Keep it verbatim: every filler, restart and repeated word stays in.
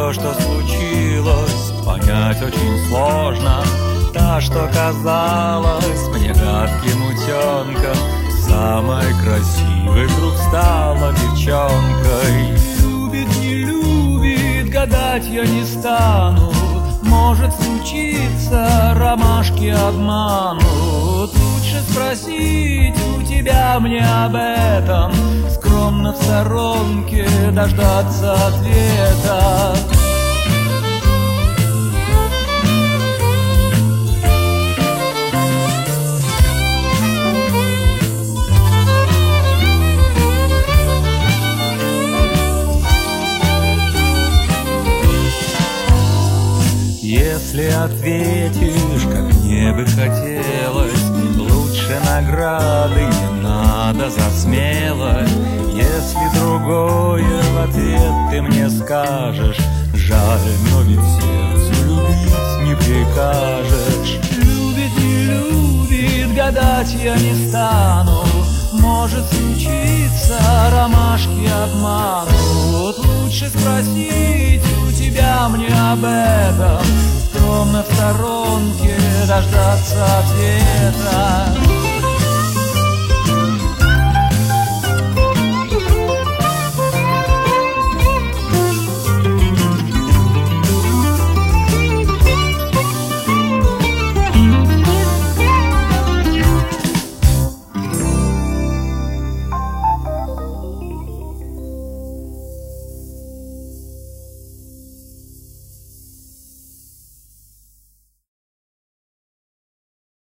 все, что случилось, понять очень сложно. Та, что казалась мне гадким утенком, самой красивой вдруг стала девчонкой. Любит, не любит, гадать я не стану. Может случиться, ромашки обманут. Лучше спросить у тебя мне об этом, скромно в сторонке дождаться ответа. Если ответишь, как мне бы хотелось, лучше награды не надо за смелость. Если другое в ответ ты мне скажешь, жаль, но ведь сердцу любить не прикажешь. Любит, не любит, гадать я не стану. Может случиться, ромашки обманут. Лучше спросить у тебя мне об этом, скромно в сторонке дождаться ответа.